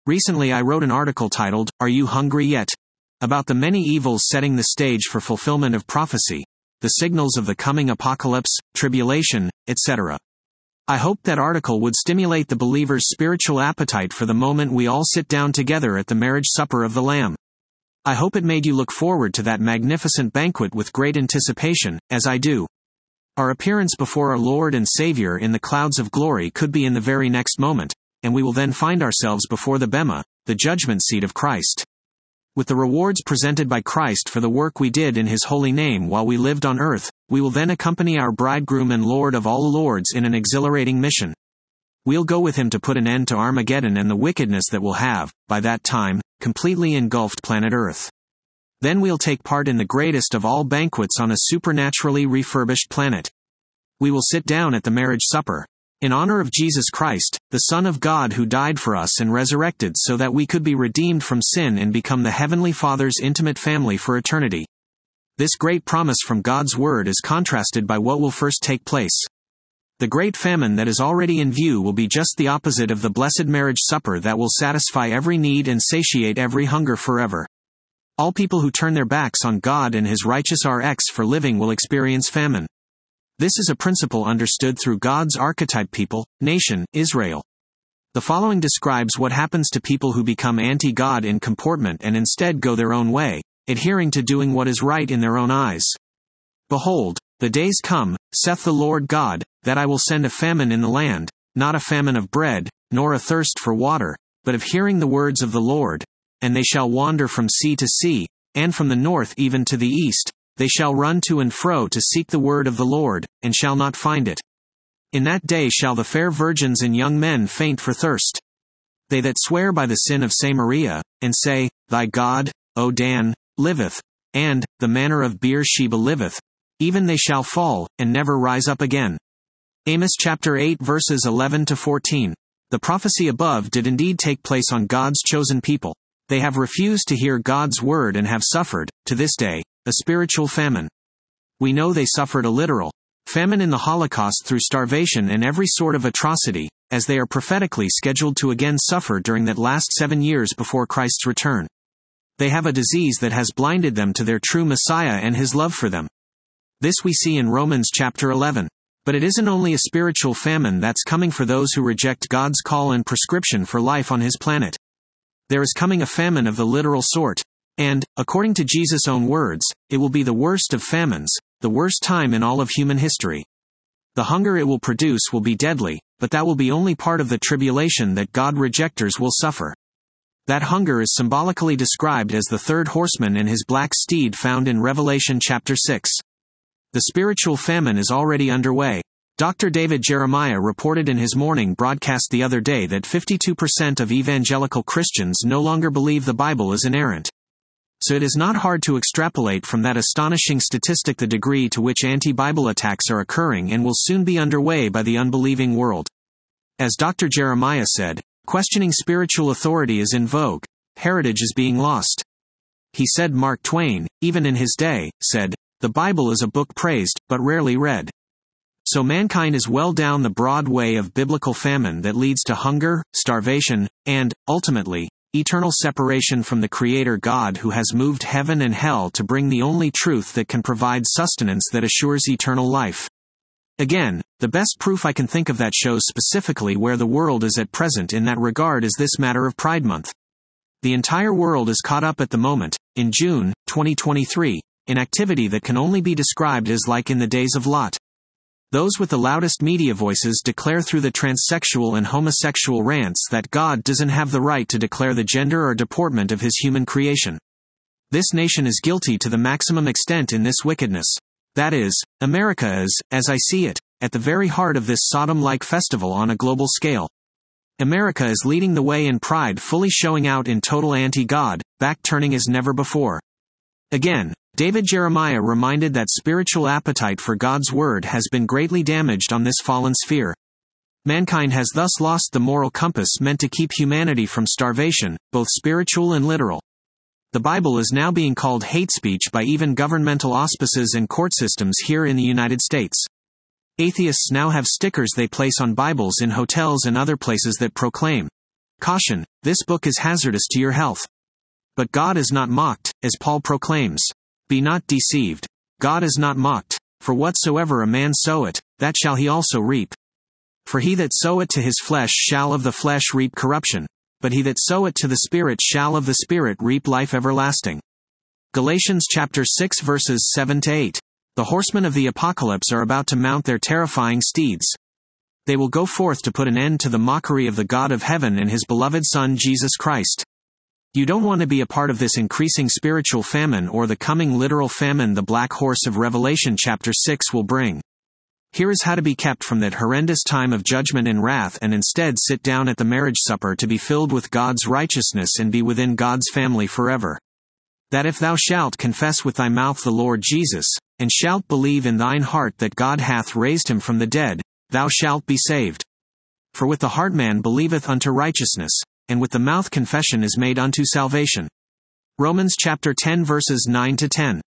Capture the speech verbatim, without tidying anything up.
Recently I wrote an article titled, "Are You Hungry Yet?" about the many evils setting the stage for fulfillment of prophecy, the signals of the coming apocalypse, tribulation, et cetera. I hope that article would stimulate the believer's spiritual appetite for the moment we all sit down together at the marriage supper of the Lamb. I hope it made you look forward to that magnificent banquet with great anticipation, as I do. Our appearance before our Lord and Savior in the clouds of glory could be in the very next moment, and we will then find ourselves before the Bema, the judgment seat of Christ. With the rewards presented by Christ for the work we did in His holy name while we lived on earth, we will then accompany our bridegroom and Lord of all lords in an exhilarating mission. We'll go with Him to put an end to Armageddon and the wickedness that will have, by that time, completely engulfed planet Earth. Then we'll take part in the greatest of all banquets on a supernaturally refurbished planet. We will sit down at the marriage supper, in honor of Jesus Christ, the Son of God who died for us and resurrected so that we could be redeemed from sin and become the Heavenly Father's intimate family for eternity. This great promise from God's Word is contrasted by what will first take place. The great famine that is already in view will be just the opposite of the blessed marriage supper that will satisfy every need and satiate every hunger forever. All people who turn their backs on God and His righteous R X for living will experience famine. This is a principle understood through God's archetype people, nation, Israel. The following describes what happens to people who become anti-God in comportment and instead go their own way, adhering to doing what is right in their own eyes. Behold, the days come, saith the Lord God, that I will send a famine in the land, not a famine of bread, nor a thirst for water, but of hearing the words of the Lord. And they shall wander from sea to sea, and from the north even to the east. They shall run to and fro to seek the word of the Lord, and shall not find it. In that day shall the fair virgins and young men faint for thirst. They that swear by the sin of Samaria, and say, Thy God, O Dan, liveth, and, the manner of Beer-sheba liveth, even they shall fall, and never rise up again. Amos chapter eight verses eleven to fourteen. The prophecy above did indeed take place on God's chosen people. They have refused to hear God's word and have suffered, to this day, a spiritual famine. We know they suffered a literal famine in the Holocaust through starvation and every sort of atrocity, as they are prophetically scheduled to again suffer during that last seven years before Christ's return. They have a disease that has blinded them to their true Messiah and His love for them. This we see in Romans chapter eleven. But it isn't only a spiritual famine that's coming for those who reject God's call and prescription for life on His planet. There is coming a famine of the literal sort. And, according to Jesus' own words, it will be the worst of famines, the worst time in all of human history. The hunger it will produce will be deadly, but that will be only part of the tribulation that God rejectors will suffer. That hunger is symbolically described as the third horseman and his black steed found in Revelation chapter six. The spiritual famine is already underway. Doctor David Jeremiah reported in his morning broadcast the other day that fifty-two percent of evangelical Christians no longer believe the Bible is inerrant. So it is not hard to extrapolate from that astonishing statistic the degree to which anti-Bible attacks are occurring and will soon be underway by the unbelieving world. As Doctor Jeremiah said, questioning spiritual authority is in vogue. Heritage is being lost. He said Mark Twain, even in his day, said, "The Bible is a book praised, but rarely read." So mankind is well down the broad way of biblical famine that leads to hunger, starvation, and, ultimately, eternal separation from the Creator God who has moved heaven and hell to bring the only truth that can provide sustenance that assures eternal life. Again, the best proof I can think of that shows specifically where the world is at present in that regard is this matter of Pride Month. The entire world is caught up at the moment, in June, twenty twenty-three, in activity that can only be described as like in the days of Lot. Those with the loudest media voices declare through the transsexual and homosexual rants that God doesn't have the right to declare the gender or deportment of His human creation. This nation is guilty to the maximum extent in this wickedness. That is, America is, as I see it, at the very heart of this Sodom-like festival on a global scale. America is leading the way in pride, fully showing out in total anti-God, back-turning as never before. Again, David Jeremiah reminded that spiritual appetite for God's word has been greatly damaged on this fallen sphere. Mankind has thus lost the moral compass meant to keep humanity from starvation, both spiritual and literal. The Bible is now being called hate speech by even governmental auspices and court systems here in the United States. Atheists now have stickers they place on Bibles in hotels and other places that proclaim, Caution, this book is hazardous to your health. But God is not mocked, as Paul proclaims. Be not deceived. God is not mocked, for whatsoever a man soweth, that shall he also reap. For he that soweth to his flesh shall of the flesh reap corruption, but he that soweth to the Spirit shall of the Spirit reap life everlasting. Galatians chapter six verses seven to eight. The horsemen of the apocalypse are about to mount their terrifying steeds. They will go forth to put an end to the mockery of the God of heaven and his beloved Son Jesus Christ. You don't want to be a part of this increasing spiritual famine or the coming literal famine the black horse of Revelation chapter six will bring. Here is how to be kept from that horrendous time of judgment and wrath and instead sit down at the marriage supper to be filled with God's righteousness and be within God's family forever. That if thou shalt confess with thy mouth the Lord Jesus, and shalt believe in thine heart that God hath raised him from the dead, thou shalt be saved. For with the heart man believeth unto righteousness, and with the mouth confession is made unto salvation. Romans chapter ten verses nine to ten.